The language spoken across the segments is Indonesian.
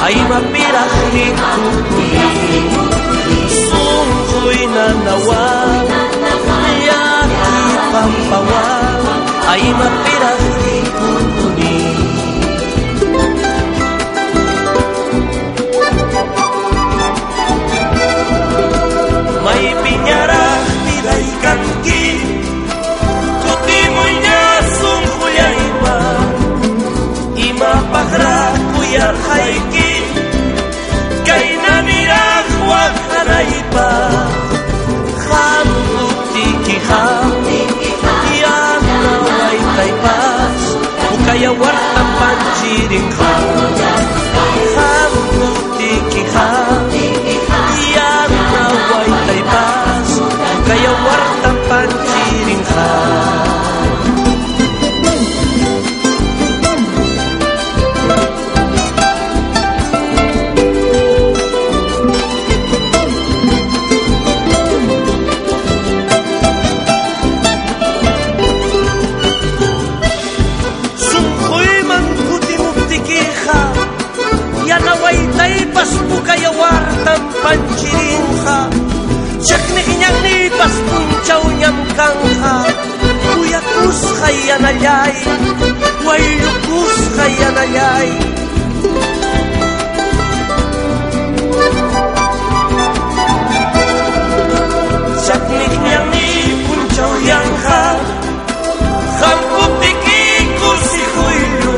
ay mapirah nikukuli. Sungkoy na nawa, yaki pampawa, ay mapirah nikukuli. May pinyarah nilay kanki, kuti mo niya sungkoy ay iba, ima pakra kuyar haiki, kay namirah wag haraipa, ham bukti ham, yan naway taypas, ukaya wartang panjiring ham, ham bukti ham, yan naway taypas, ukaya wartang panjiring ham. Kaya wartam panchiringha, chakni kinyangni pas punchaw nyamkangha, kuyakus kaya nalyay, waylukus kaya nalyay. Chakni kinyangni punchaw yangha, hampuk tikikus ikuilu,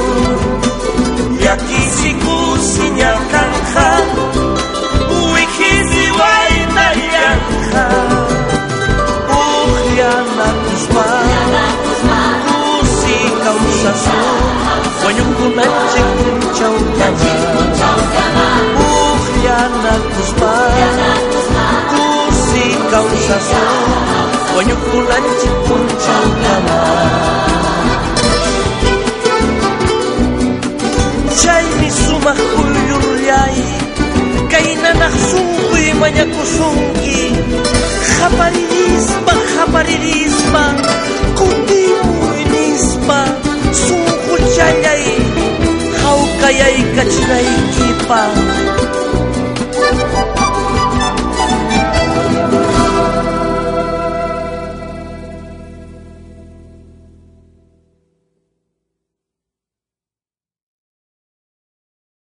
yakisikus inyakangha, wanyong kunancik puncaw kama Ukhyanak kuspa Kusikaw saso wanyong kunancik puncaw kama Chay misumah kuyuryay kay nanaksungkoy manyakusungki Khaparirispa Kutimu inispa Sungkul chayay Kau kayay kachinay kipa